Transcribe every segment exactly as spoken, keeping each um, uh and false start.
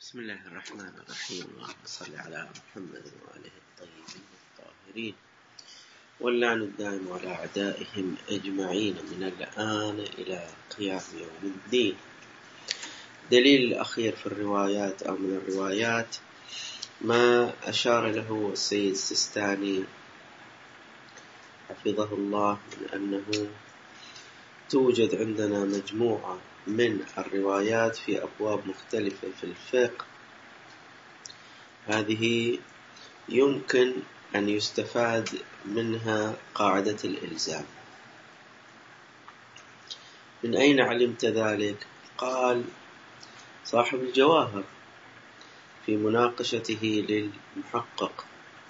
بسم الله الرحمن الرحيم. اللهم صل على محمد وآله الطيبين الطاهرين واللعن الدائم على أعدائهم أجمعين من الآن إلى قيام يوم الدين. دليل الأخير في الروايات أو من الروايات ما أشار له السيد السيستاني حفظه الله من أنه توجد عندنا مجموعة من الروايات في أبواب مختلفة في الفقه، هذه يمكن أن يستفاد منها قاعدة الإلزام. من أين علمت ذلك؟ قال صاحب الجواهر في مناقشته للمحقق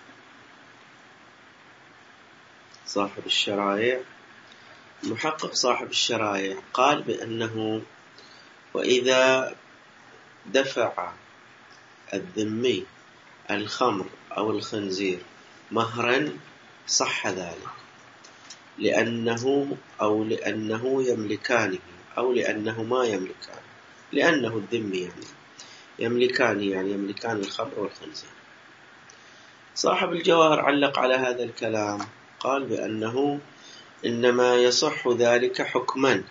صاحب الشرائع، محقق صاحب الشرائع قال بأنه وإذا دفع الذمي الخمر أو الخنزير مهرا صح ذلك لأنه أو لأنه يملكانه أو لأنه ما يملكان، لأنه الذمي يعني يملكان يعني يملكان الخمر والخنزير. صاحب الجواهر علق على هذا الكلام قال بأنه إنما يصح ذلك حكما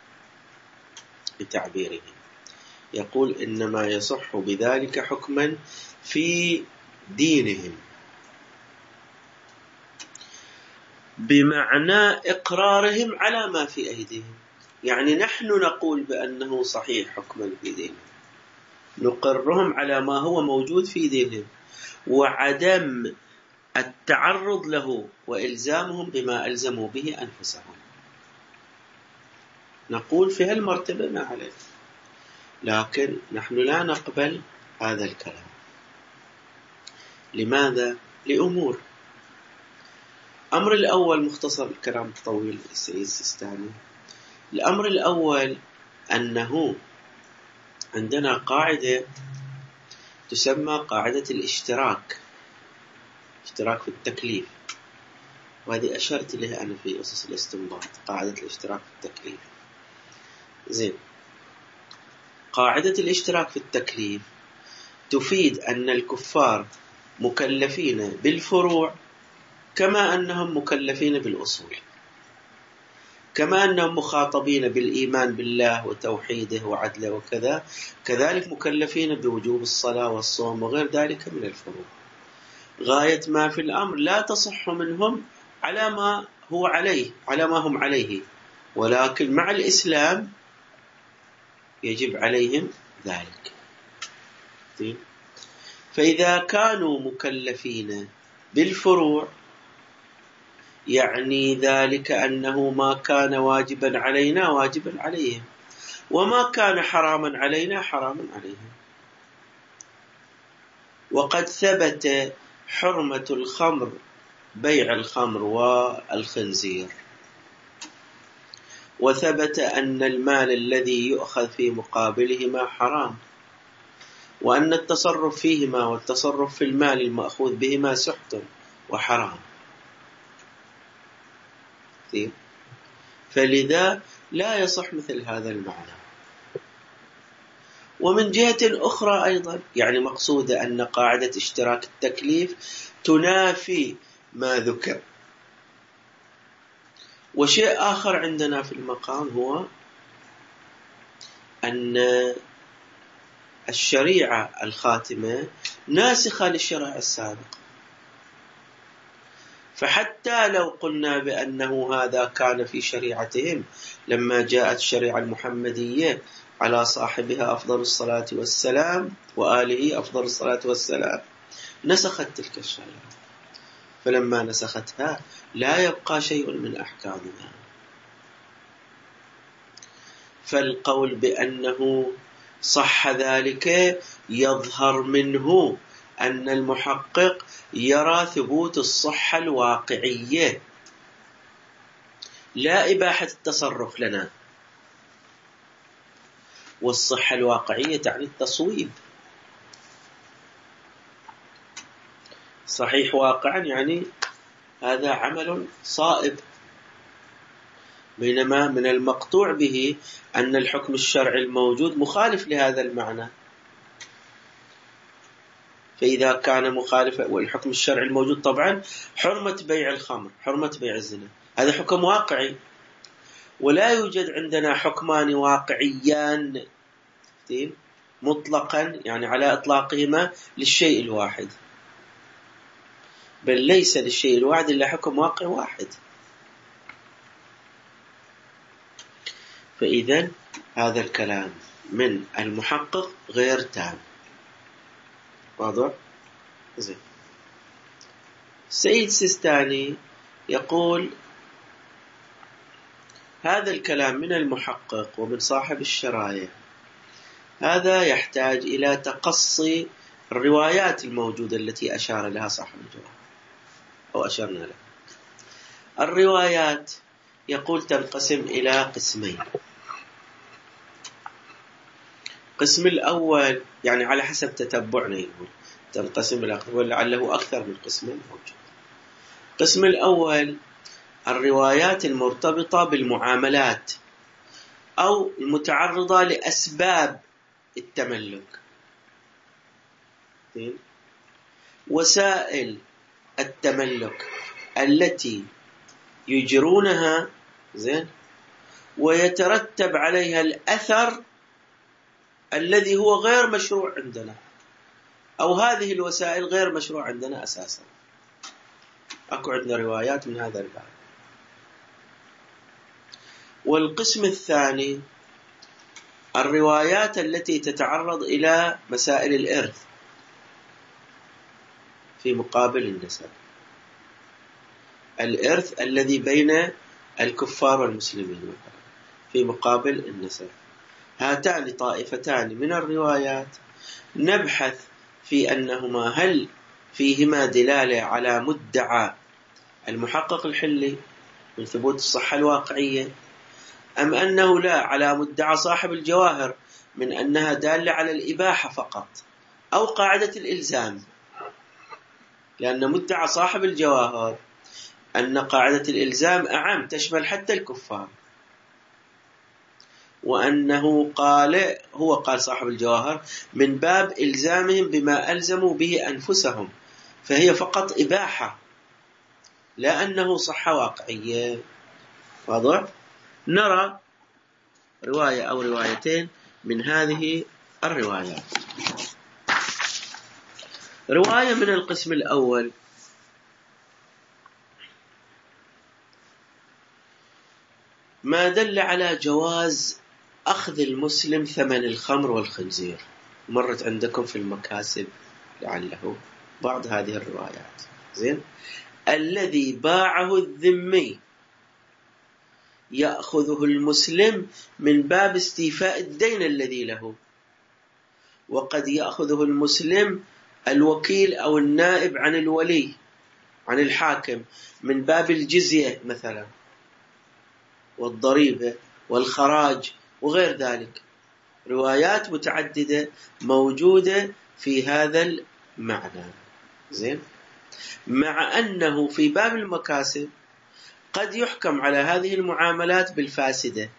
بتعبيره، يقول إنما يصح بذلك حكما في دينهم، بمعنى إقرارهم على ما في أيديهم. يعني نحن نقول بأنه صحيح حكما في دينهم، نقرهم على ما هو موجود في دينهم وعدم التعرض له وإلزامهم بما ألزموا به أنفسهم. نقول في هالمرتبة ما عليه، لكن نحن لا نقبل هذا الكلام. لماذا؟ لأمور. الأمر الأول مختصر الكلام طويل السيد السيستاني. الأمر الأول أنه عندنا قاعدة تسمى قاعدة الاشتراك، اشتراك في التكليف، وهذه أشرت لها أنا في أسس الاستنباط، قاعدة الاشتراك في التكليف. زين، قاعدة الاشتراك في التكليف تفيد أن الكفار مكلفين بالفروع كما أنهم مكلفين بالأصول، كما أنهم مخاطبين بالإيمان بالله وتوحيده وعدله وكذا، كذلك مكلفين بوجوب الصلاة والصوم وغير ذلك من الفروع. غاية ما في الأمر لا تصح منهم على ما هو عليه على ما هم عليه، ولكن مع الإسلام يجب عليهم ذلك. فإذا كانوا مكلفين بالفروع يعني ذلك أنه ما كان واجبا علينا واجبا عليهم، وما كان حراما علينا حراما عليهم. وقد ثبت حرمة الخمر، بيع الخمر والخنزير، وثبت أن المال الذي يؤخذ في مقابلهما حرام، وأن التصرف فيهما والتصرف في المال المأخوذ بهما سحت وحرام. فلذا لا يصح مثل هذا المعنى. ومن جهة أخرى أيضا يعني مقصودة أن قاعدة اشتراك التكليف تنافي ما ذكر. وشيء آخر عندنا في المقام هو أن الشريعة الخاتمة ناسخة للشرائع السابقة، فحتى لو قلنا بأنه هذا كان في شريعتهم لما جاءت الشريعة المحمدية على صاحبها أفضل الصلاة والسلام وآله أفضل الصلاة والسلام نسخت تلك الشريعة، فلما نسختها لا يبقى شيء من أحكامها. فالقول بأنه صح ذلك يظهر منه أن المحقق يرى ثبوت الصحة الواقعية لا إباحة التصرف لنا، والصحة الواقعية تعني التصويب. صحيح واقعا يعني هذا عمل صائب، بينما من المقطوع به أن الحكم الشرعي الموجود مخالف لهذا المعنى. فإذا كان مخالفا، والحكم الشرعي الموجود طبعا حرمة بيع الخمر، حرمة بيع الزنا، هذا حكم واقعي، ولا يوجد عندنا حكمان واقعيان مطلقا يعني على إطلاقهما للشيء الواحد، بل ليس للشيء الواحد إلا حكم واقع واحد. فإذا هذا الكلام من المحقق غير تام. واضح؟ زين. السيد سيستاني يقول هذا الكلام من المحقق ومن صاحب الشرايع هذا يحتاج إلى تقصي الروايات الموجودة التي أشار لها صاحب الجواب أو أشرنا لها. الروايات يقول تنقسم إلى قسمين. القسم الأول يعني على حسب تتبعنا يقول تنقسم إلى قسم، ولعله أكثر من قسم موجود. القسم الأول الروايات المرتبطة بالمعاملات أو المتعرضة لأسباب التملك، وسائل التملك التي يجرونها زين ويترتب عليها الأثر الذي هو غير مشروع عندنا، أو هذه الوسائل غير مشروع عندنا أساسا. أكو عندنا روايات من هذا الباب. والقسم الثاني الروايات التي تتعرض إلى مسائل الإرث في مقابل النسب، الإرث الذي بين الكفار والمسلمين في مقابل النسب. هاتان طائفتان من الروايات نبحث في أنهما هل فيهما دلالة على مدعى المحقق الحلي من ثبوت الصحة الواقعية، أم أنه لا على مدعى صاحب الجواهر من أنها دالة على الإباحة فقط، أو قاعدة الإلزام، لأن مدعى صاحب الجواهر أن قاعدة الإلزام أعم تشمل حتى الكفار، وأنه قال هو قال صاحب الجواهر من باب إلزامهم بما ألزموا به أنفسهم، فهي فقط إباحة لا أنه صحة واقعية. واضح؟ نرى رواية أو روايتين من هذه الروايات. رواية من القسم الأول ما دل على جواز أخذ المسلم ثمن الخمر والخنزير، مرت عندكم في المكاسب لعله بعض هذه الروايات. زين. الذي باعه الذمي يأخذه المسلم من باب استيفاء الدين الذي له، وقد يأخذه المسلم الوكيل أو النائب عن الولي عن الحاكم من باب الجزية مثلا والضريبة والخراج وغير ذلك. روايات متعددة موجودة في هذا المعنى. زين. مع أنه في باب المكاسب قد يحكم على هذه المعاملات بالفاسدة.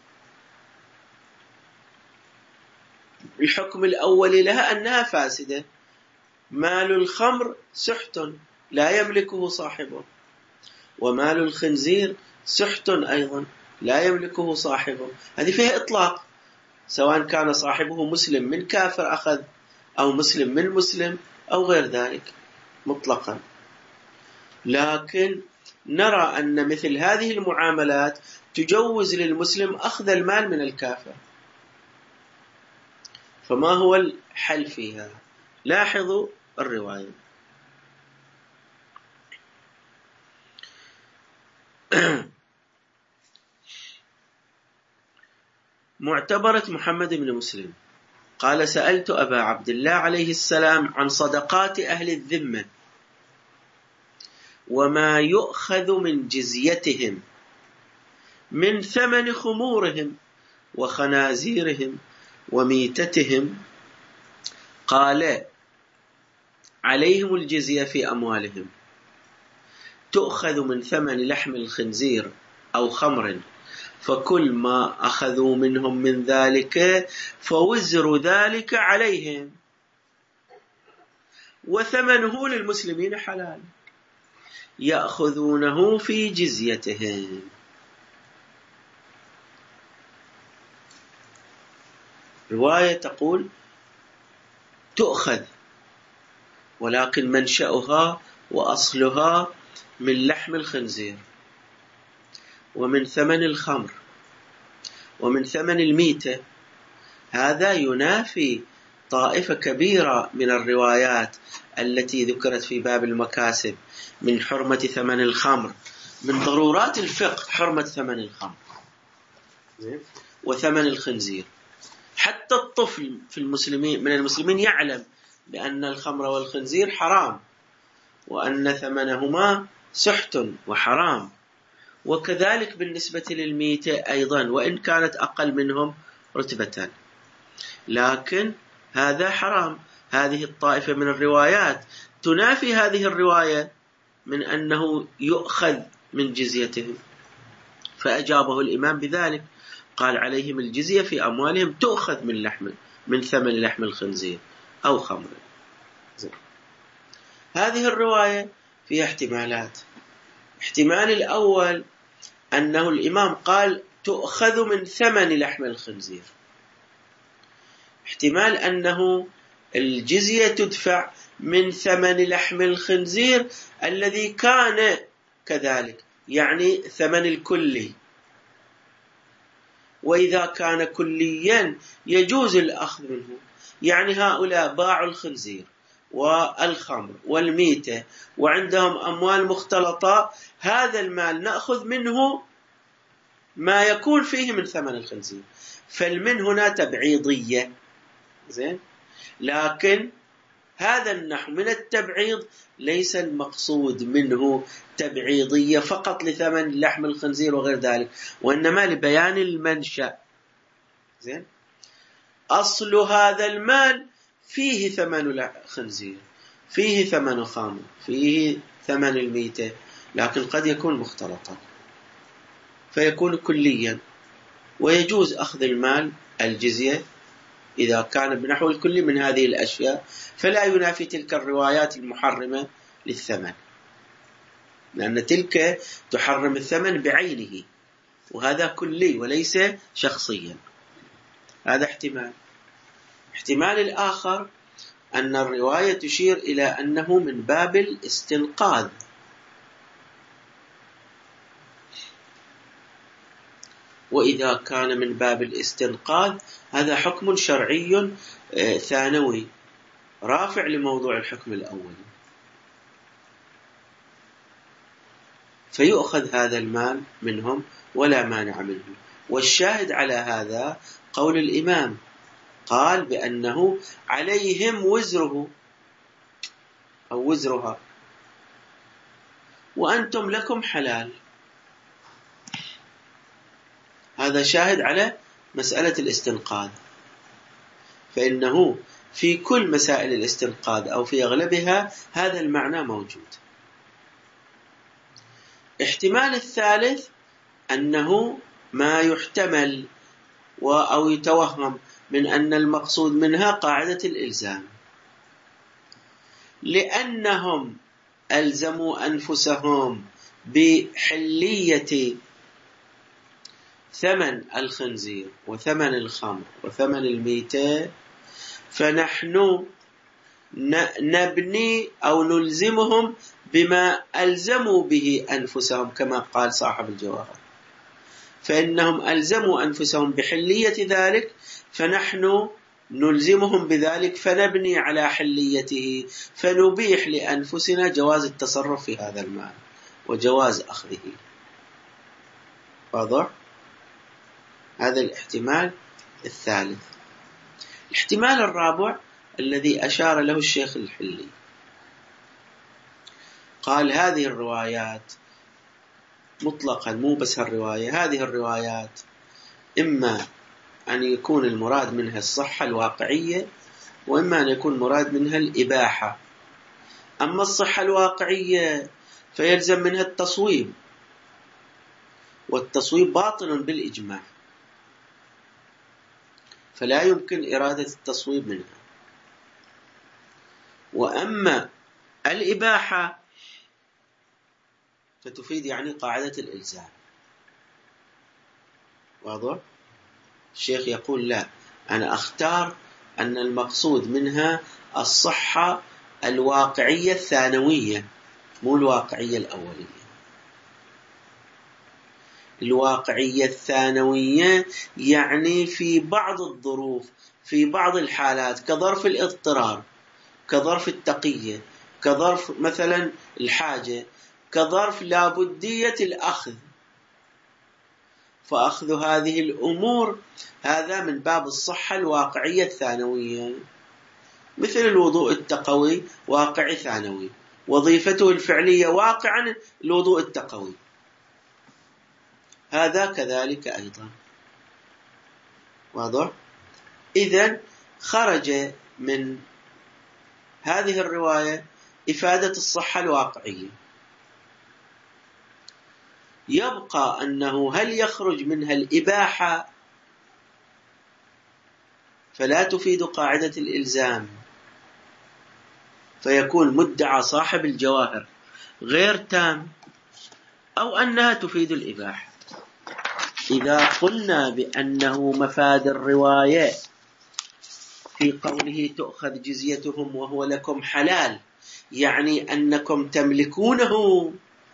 الحكم الأول لها أنها فاسدة. مال الخمر سحت لا يملكه صاحبه، ومال الخنزير سحت أيضا لا يملكه صاحبه. هذه فيها إطلاق، سواء كان صاحبه مسلم من كافر أخذ أو مسلم من مسلم أو غير ذلك مطلقا. لكن نرى أن مثل هذه المعاملات تجوز للمسلم أخذ المال من الكافر. فما هو الحل فيها؟ لاحظوا الرواية. معتبرة محمد بن مسلم قال سألت أبا عبد الله عليه السلام عن صدقات أهل الذمة وما يؤخذ من جزيتهم من ثمن خمورهم وخنازيرهم وميتتهم. قال عليهم الجزية في أموالهم، تؤخذ من ثمن لحم الخنزير أو خمر، فكل ما أخذوا منهم من ذلك فوزر ذلك عليهم. وثمنه للمسلمين حلال يأخذونه في جزيتهم. رواية تقول تؤخذ، ولكن منشأها وأصلها من لحم الخنزير ومن ثمن الخمر ومن ثمن الميتة. هذا ينافي طائفة كبيرة من الروايات التي ذكرت في باب المكاسب من حرمة ثمن الخمر، من ضرورات الفقه حرمة ثمن الخمر وثمن الخنزير. حتى الطفل في المسلمين من المسلمين يعلم بأن الخمر والخنزير حرام وأن ثمنهما سحت وحرام، وكذلك بالنسبة للميتة أيضا وإن كانت أقل منهم رتبة، لكن هذا حرام. هذه الطائفة من الروايات تنافي هذه الرواية من أنه يؤخذ من جزيتهم، فأجابه الإمام بذلك، قال عليهم الجزية في أموالهم تؤخذ من لحم من ثمن لحم الخنزير أو خمر. هذه الرواية فيها احتمالات. احتمال الأول أنه الإمام قال تؤخذ من ثمن لحم الخنزير، احتمال أنه الجزية تدفع من ثمن لحم الخنزير الذي كان كذلك، يعني ثمن الكلي، وإذا كان كليا يجوز الأخذ منه. يعني هؤلاء باعوا الخنزير والخمر والميتة وعندهم أموال مختلطة، هذا المال نأخذ منه ما يكون فيه من ثمن الخنزير، فالمن هنا تبعيضية. زين، لكن هذا النحو من التبعيض ليس المقصود منه تبعيضية فقط لثمن لحم الخنزير وغير ذلك، وإنما لبيان المنشأ. زين، أصل هذا المال فيه ثمن الخنزير، فيه ثمن خامر، فيه ثمن الميتة، لكن قد يكون مختلطا فيكون كليا، ويجوز أخذ المال الجزية إذا كان بنحو الكل من هذه الأشياء، فلا ينافي تلك الروايات المحرمة للثمن، لأن تلك تحرم الثمن بعينه وهذا كلي وليس شخصيا. هذا احتمال. احتمال الآخر أن الرواية تشير إلى أنه من باب الاستنقاذ، وإذا كان من باب الاستنقاذ هذا حكم شرعي ثانوي رافع لموضوع الحكم الأول، فيؤخذ هذا المال منهم ولا مانع منه. والشاهد على هذا قول الإمام، قال بأنه عليهم وزره أو وزرها وأنتم لكم حلال. هذا شاهد على مسألة الاستنقاذ، فإنه في كل مسائل الاستنقاذ أو في أغلبها هذا المعنى موجود. احتمال الثالث أنه ما يحتمل أو يتوهم من أن المقصود منها قاعدة الإلزام، لأنهم ألزموا أنفسهم بحلية ثمن الخنزير وثمن الخمر وثمن الميتة، فنحن نبني أو نلزمهم بما ألزموا به أنفسهم، كما قال صاحب الجواهر، فإنهم ألزموا أنفسهم بحلية ذلك، فنحن نلزمهم بذلك فنبني على حليته، فنبيح لأنفسنا جواز التصرف في هذا المال وجواز أخذه. واضح؟ هذا الاحتمال الثالث. الاحتمال الرابع الذي أشار له الشيخ الحلي، قال هذه الروايات مطلقا، مو بس الرواية، هذه الروايات إما أن يكون المراد منها الصحة الواقعية، وإما أن يكون مراد منها الإباحة. أما الصحة الواقعية فيلزم منها التصويب، والتصويب باطل بالإجماع، فلا يمكن إرادة التصويب منها. وأما الإباحة فتفيد يعني قاعدة الإلزام. واضح؟ الشيخ يقول لا، أنا أختار أن المقصود منها الصحة الواقعية الثانوية مو الواقعية الأولية. الواقعية الثانوية يعني في بعض الظروف، في بعض الحالات، كظرف الاضطرار، كظرف التقية، كظرف مثلا الحاجة، كظرف لابدية الأخذ، فأخذ هذه الأمور هذا من باب الصحة الواقعية الثانوية. مثل الوضوء التقوي واقعي ثانوي، وظيفته الفعلية واقعا الوضوء التقوي، هذا كذلك أيضا. واضح؟ إذن خرج من هذه الرواية إفادة الصحة الواقعية. يبقى أنه هل يخرج منها الإباحة فلا تفيد قاعدة الإلزام، فيكون مدعى صاحب الجواهر غير تام، أو أنها تفيد الإباحة. إذا قلنا بأنه مفاد الرواية في قوله تؤخذ جزيتهم وهو لكم حلال، يعني أنكم تملكونه،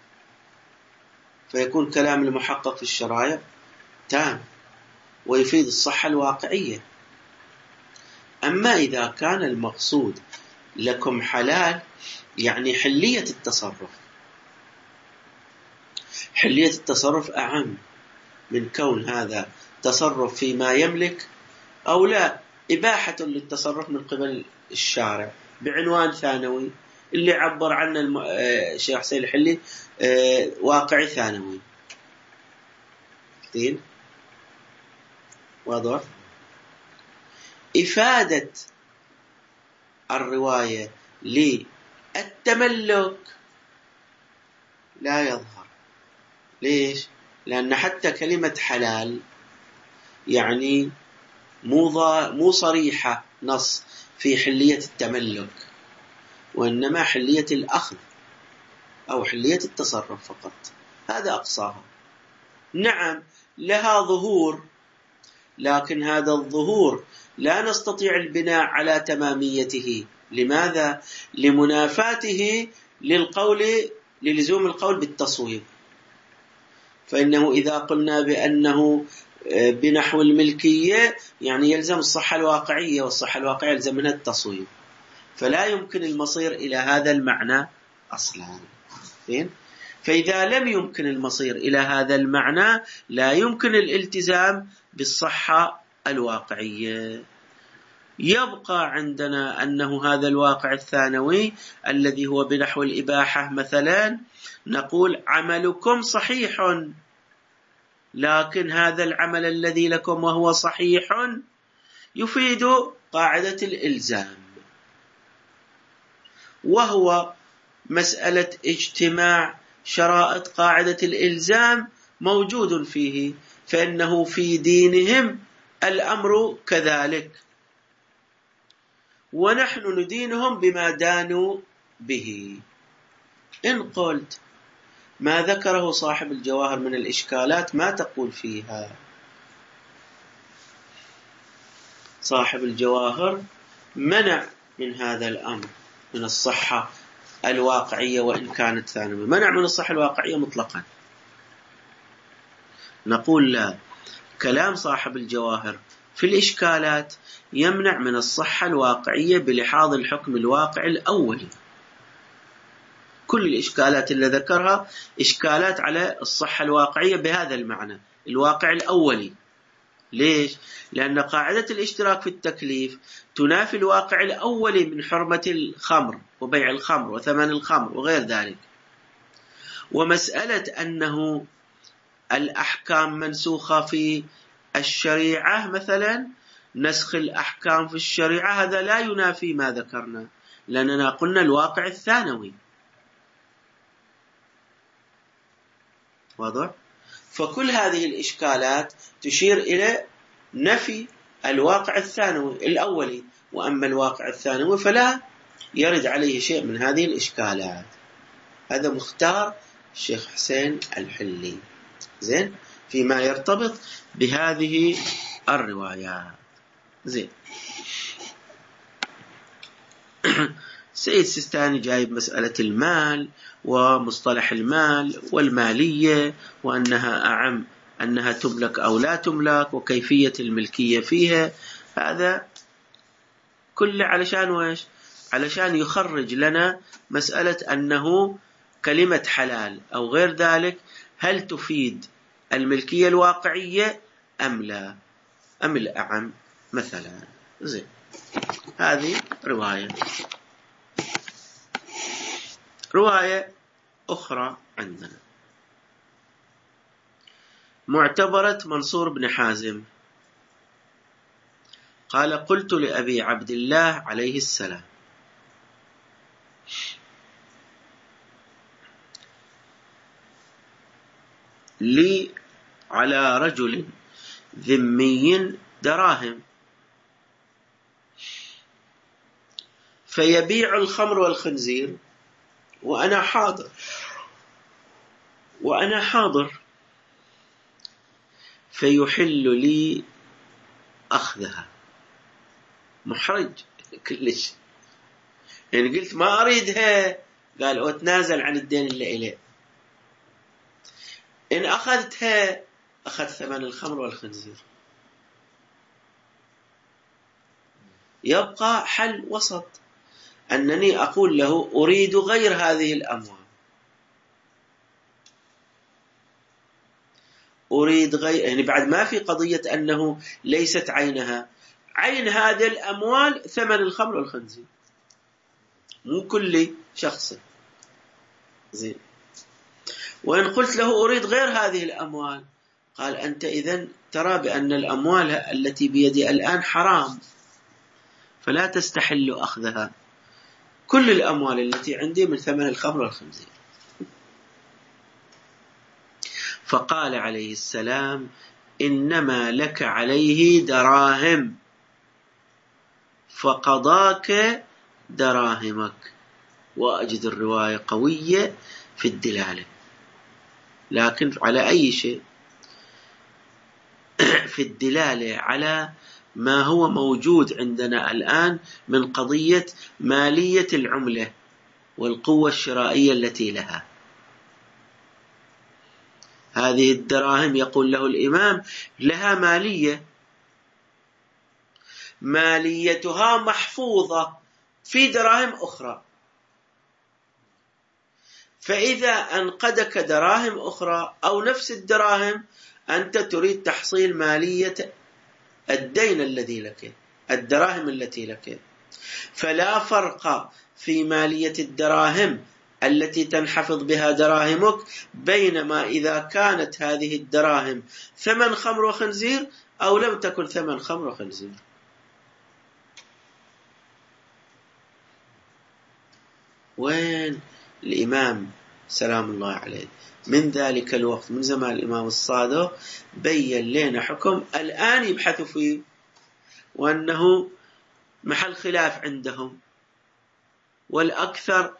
فيكون كلام المحقق في الشرائع تام ويفيد الصحة الواقعية. أما إذا كان المقصود لكم حلال يعني حلية التصرف، حلية التصرف أعم من كون هذا تصرف فيما يملك أو لا، إباحة للتصرف من قبل الشارع بعنوان ثانوي اللي عبر عنه الشيخ حسين الحلي واقعي ثانوي. كثير واضح؟ إفادة الرواية للتملك لا يظهر. ليش؟ لأن حتى كلمة حلال يعني مو مو صريحة نص في حلية التملك، وإنما حلية الأخذ أو حلية التصرف فقط، هذا أقصاها. نعم لها ظهور، لكن هذا الظهور لا نستطيع البناء على تماميته. لماذا؟ لمنافاته للقول، للزوم القول بالتصويب. فإنه إذا قلنا بأنه بنحو الملكية يعني يلزم الصحة الواقعية، والصحة الواقعية يلزم منها التصويب، فلا يمكن المصير إلى هذا المعنى أصلا. فإذا لم يمكن المصير إلى هذا المعنى لا يمكن الالتزام بالصحة الواقعية. يبقى عندنا أنه هذا الواقع الثانوي الذي هو بنحو الإباحة مثلا، نقول عملكم صحيح، لكن هذا العمل الذي لكم وهو صحيح يفيد قاعدة الإلزام، وهو مسألة اجتماع شرائط قاعدة الإلزام موجود فيه، فإنه في دينهم الأمر كذلك، ونحن ندينهم بما دانوا به. إن قلت ما ذكره صاحب الجواهر من الإشكالات ما تقول فيها؟ صاحب الجواهر منع من هذا الأمر، من الصحة الواقعية وإن كانت ثانوية، منع من الصحة الواقعية مطلقا. نقول لا، كلام صاحب الجواهر في الإشكالات يمنع من الصحة الواقعية بلحاظ الحكم الواقعي الأولي. كل الإشكالات اللي ذكرها إشكالات على الصحة الواقعية بهذا المعنى الواقع الأولي. ليش؟ لأن قاعدة الاشتراك في التكليف تنافي الواقع الأولي من حرمة الخمر وبيع الخمر وثمن الخمر وغير ذلك. ومسألة أنه الأحكام منسوخة في الشريعة مثلا، نسخ الأحكام في الشريعة هذا لا ينافي ما ذكرنا، لأننا قلنا الواقع الثانوي. واضح؟ فكل هذه الإشكالات تشير إلى نفي الواقع الثانوي الأولي، وأما الواقع الثانوي فلا يرد عليه شيء من هذه الإشكالات. هذا مختار الشيخ حسين الحلي زين فيما يرتبط بهذه الروايات. زين سيد سيستاني جايب مسألة المال ومصطلح المال والمالية وأنها أعم، أنها تملك أو لا تملك، وكيفية الملكية فيها. هذا كله علشان ويش؟ علشان يخرج لنا مسألة أنه كلمة حلال أو غير ذلك هل تفيد الملكية الواقعية أم لا، أم الأعم مثلا. زين هذه رواية. رواية أخرى عندنا معتبرة منصور بن حازم قال: قلت لأبي عبد الله عليه السلام: لي على رجل ذمي دراهم فيبيع الخمر والخنزير وأنا حاضر وأنا حاضر فيحل لي أخذها. محرج كلش، يعني قلت ما أريدها، قال واتنازل عن الدين اللي إليه. إن أخذتها أخذ ثمن الخمر والخنزير. يبقى حل وسط، أنني أقول له أريد غير هذه الأموال، أريد غير، يعني بعد ما في قضية أنه ليست عينها، عين هذه الأموال ثمن الخمر والخنزير، مو كل شخص. زين. وإن قلت له أريد غير هذه الأموال، قال أنت إذن ترى بأن الأموال التي بيدي الآن حرام فلا تستحل أخذها، كل الأموال التي عندي من ثمن الخمر والخنزير. فقال عليه السلام: إنما لك عليه دراهم فقضاك دراهمك. وأجد الرواية قوية في الدلالة، لكن على أي شيء؟ في الدلالة على ما هو موجود عندنا الآن من قضية مالية العملة والقوة الشرائية التي لها. هذه الدراهم يقول له الإمام لها مالية، ماليتها محفوظة في دراهم أخرى، فإذا أنقدك دراهم أخرى أو نفس الدراهم أنت تريد تحصيل مالية الدين الذي لك، الدراهم التي لك، فلا فرق في مالية الدراهم التي تنحفظ بها دراهمك بينما إذا كانت هذه الدراهم ثمن خمر وخنزير أو لم تكن ثمن خمر وخنزير. وين الإمام سلام الله عليه من ذلك الوقت، من زمان الإمام الصادق، بين لنا حكم الآن يبحثوا فيه وأنه محل خلاف عندهم، والأكثر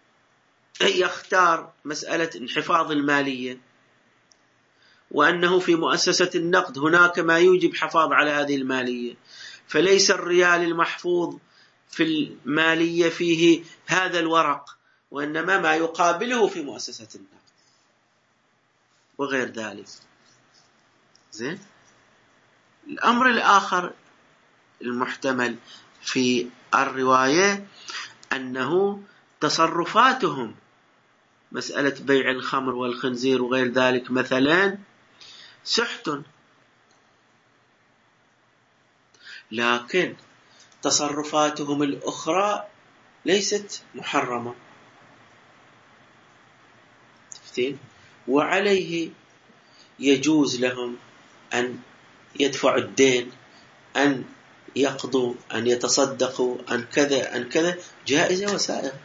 يختار مسألة انحفاظ المالية، وأنه في مؤسسة النقد هناك ما يوجب حفاظ على هذه المالية، فليس الريال المحفوظ في المالية فيه هذا الورق، وإنما ما يقابله في مؤسسة النقد وغير ذلك. زين. الأمر الآخر المحتمل في الرواية أنه تصرفاتهم، مسألة بيع الخمر والخنزير وغير ذلك مثلا، سحت، لكن تصرفاتهم الأخرى ليست محرمة. تفتين؟ وعليه يجوز لهم أن يدفعوا الدين، أن يقضوا، أن يتصدقوا، أن كذا أن كذا، جائزة وسائغة.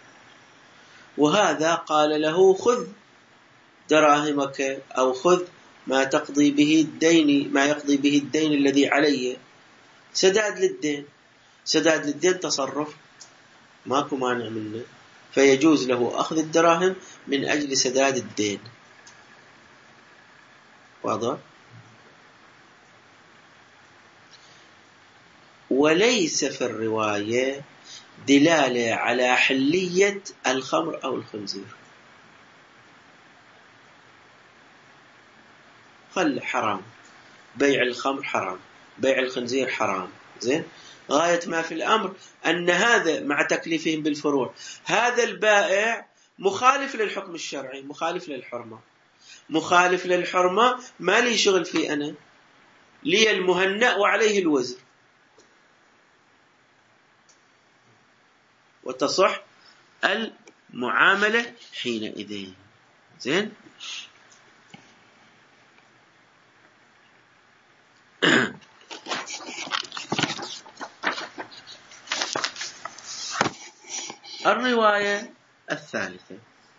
وهذا قال له خذ دراهمك أو خذ ما تقضي به الدين، ما يقضي به الدين الذي عليه، سداد للدين. سداد للدين تصرف ماكو مانع منه، فيجوز له أخذ الدراهم من أجل سداد الدين. واضح؟ وليس في الرواية دلالة على حلية الخمر أو الخنزير. خل حرام، بيع الخمر حرام، بيع الخنزير حرام، زين. غاية ما في الأمر أن هذا مع تكليفهم بالفروع، هذا البائع مخالف للحكم الشرعي، مخالف للحرمة، مخالف للحرمة، ما لي شغل فيه أنا، لي المهنأ وعليه الوزر، وتصح المعاملة حينئذ. زين. الرواية الثالثة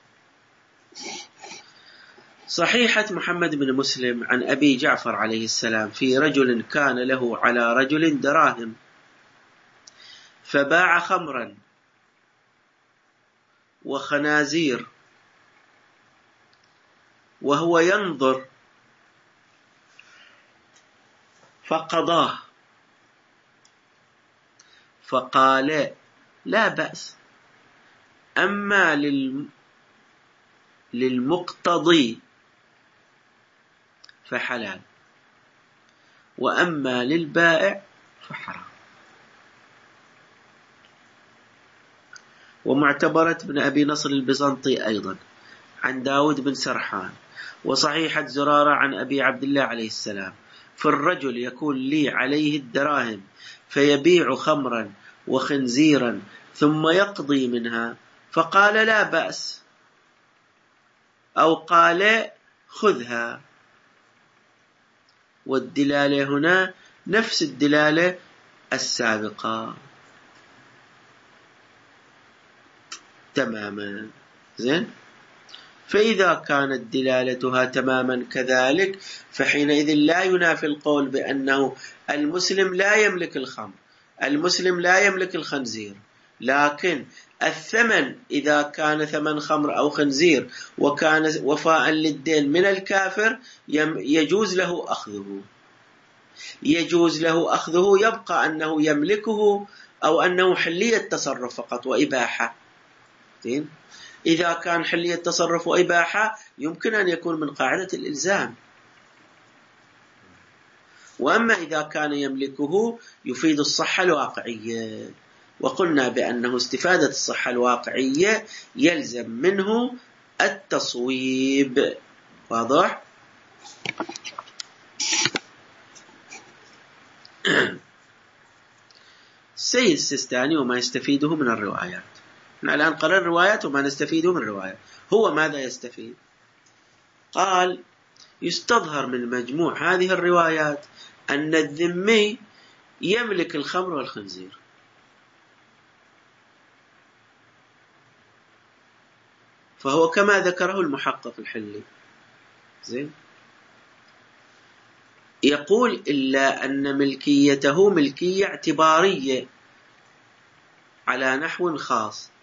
صحيحة محمد بن مسلم عن أبي جعفر عليه السلام في رجل كان له على رجل دراهم فباع خمرا وخنازير وهو ينظر فقضاه، فقال لا بأس، أما للمقتضي فحلال، وأما للبائع فحرام. ومعتبرة بن أبي نصر البيزنطي أيضا عن داود بن سرحان وصحيحة زرارة عن أبي عبد الله عليه السلام في الرجل يكون لي عليه الدراهم فيبيع خمرا وخنزيرا ثم يقضي منها، فقال لا بأس، أو قال خذها. والدلالة هنا نفس الدلالة السابقة تماما. زين. فإذا كانت دلالتها تماما كذلك فحينئذ لا ينافي القول بأنه المسلم لا يملك الخمر، المسلم لا يملك الخنزير، لكن الثمن إذا كان ثمن خمر أو خنزير وكان وفاء للدين من الكافر يجوز له أخذه، يجوز له أخذه، يبقى أنه يملكه أو أنه حلية تصرف فقط وإباحة. زين. إذا كان حلية تصرف وإباحة يمكن أن يكون من قاعدة الإلزام، وأما إذا كان يملكه يفيد الصحة الواقعية، وقلنا بأنه استفادة الصحة الواقعية يلزم منه التصويب. واضح؟ السيد السيستاني وما يستفيده من الروايات، نحن الآن قرأنا الروايات وما نستفيده من الروايات، هو ماذا يستفيد؟ قال يستظهر من مجموع هذه الروايات أن الذمي يملك الخمر والخنزير، فهو كما ذكره المحقق الحلي. زين. يقول إلا أن ملكيته ملكية اعتبارية على نحو خاص.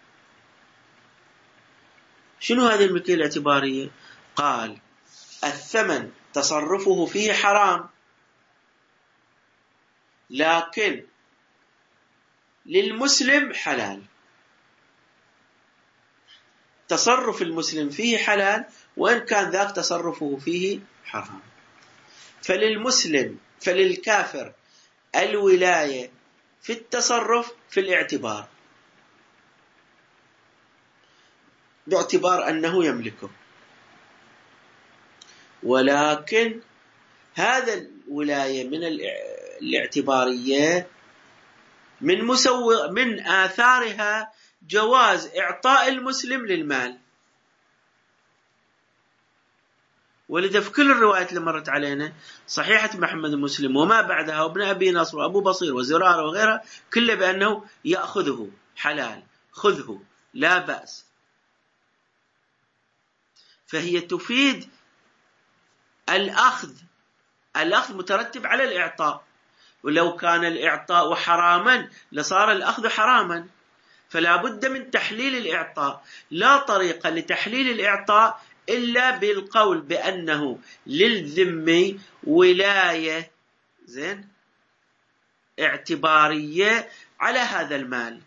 شنو هذه الملكية الاعتبارية؟ قال الثمن تصرفه فيه حرام، لكن للمسلم حلال، تصرف المسلم فيه حلال وإن كان ذاك تصرفه فيه حرام. فللمسلم فللكافر الولاية في التصرف في الاعتبار، باعتبار أنه يملكه، ولكن هذا الولاية من الاعتبارية من مسوغ من آثارها جواز إعطاء المسلم للمال. ولذا في كل الروايات اللي مرت علينا صحيحة محمد مسلم وما بعدها وابن أبي نصر وأبو بصير وزرار وغيرها كله بأنه يأخذه حلال، خذه لا بأس، فهي تفيد الأخذ، الأخذ مترتب على الإعطاء، ولو كان الإعطاء حراما لصار الأخذ حراما، فلا بد من تحليل الإعطاء. لا طريقة لتحليل الإعطاء إلا بالقول بأنه للذمي ولاية زين اعتبارية على هذا المال،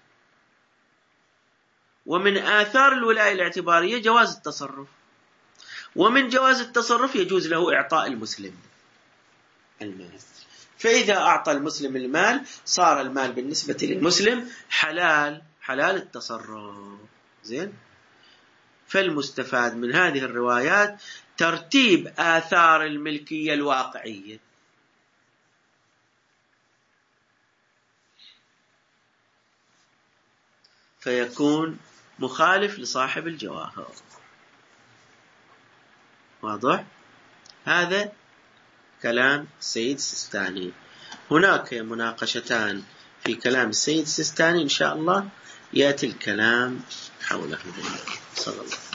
ومن آثار الولاية الاعتبارية جواز التصرف، ومن جواز التصرف يجوز له إعطاء المسلم المال. فإذا أعطى المسلم المال صار المال بالنسبة للمسلم حلال حلال التصرف. زين. فالمستفاد من هذه الروايات ترتيب آثار الملكية الواقعية. فيكون مخالف لصاحب الجواهر. واضح؟ هذا كلام السيد السيستاني. هناك مناقشتان في كلام السيد السيستاني إن شاء الله يأتي الكلام حوله. صلى الله عليه وسلم.